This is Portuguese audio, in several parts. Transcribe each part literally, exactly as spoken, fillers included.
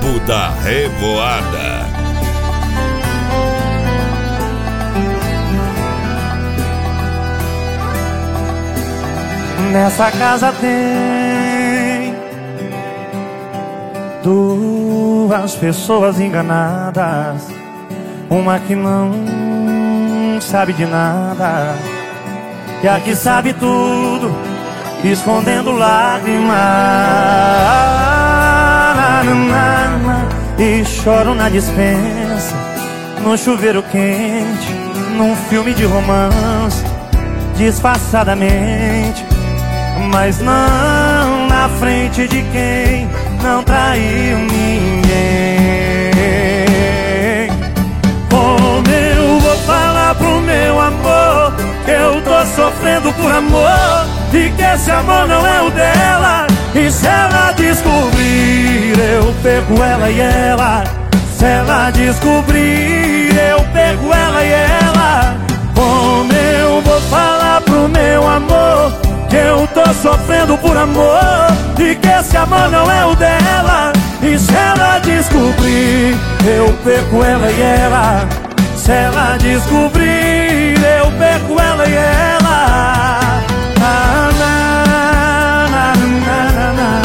Tempo da Revoada. Nessa casa tem duas pessoas enganadas, uma que não sabe de nada e a que sabe tudo, escondendo lágrimas. E choram na dispensa, no chuveiro quente, num filme de romance, disfarçadamente, mas não na frente de quem não traiu ninguém. Como eu vou falar pro meu amor que eu tô sofrendo por amor e que esse amor não é o dela? E se ela descobrir, eu pego ela e ela. Se ela descobrir, eu pego ela e ela. Como eu vou falar pro meu amor que eu tô sofrendo por amor e que esse amor não é o dela? E se ela descobrir, eu perco ela e ela. Se ela descobrir, eu perco ela e ela. Ah, na, na, na, na, na.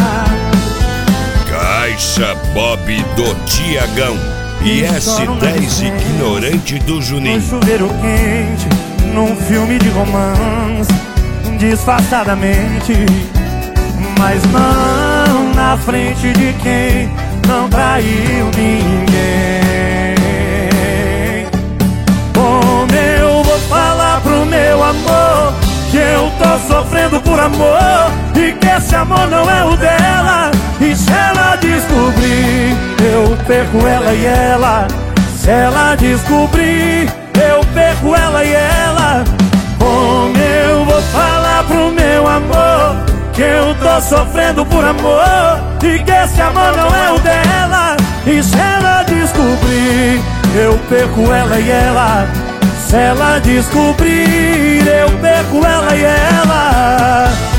Caixa Bob do Tiagão e S dez ignorante do Juninho. No chuveiro quente, num filme de romance, disfarçadamente, mas não na frente de quem não traiu ninguém. Como eu vou falar pro meu amor que eu tô sofrendo por amor e que esse amor não é o dela? E se ela descobrir, eu perco ela e ela. Se ela descobrir, eu perco ela e ela. Como eu vou falar pro meu amor que eu tô sofrendo por amor e que esse amor não é o dela? E se ela descobrir, eu perco ela e ela. Se ela descobrir, eu perco ela e ela.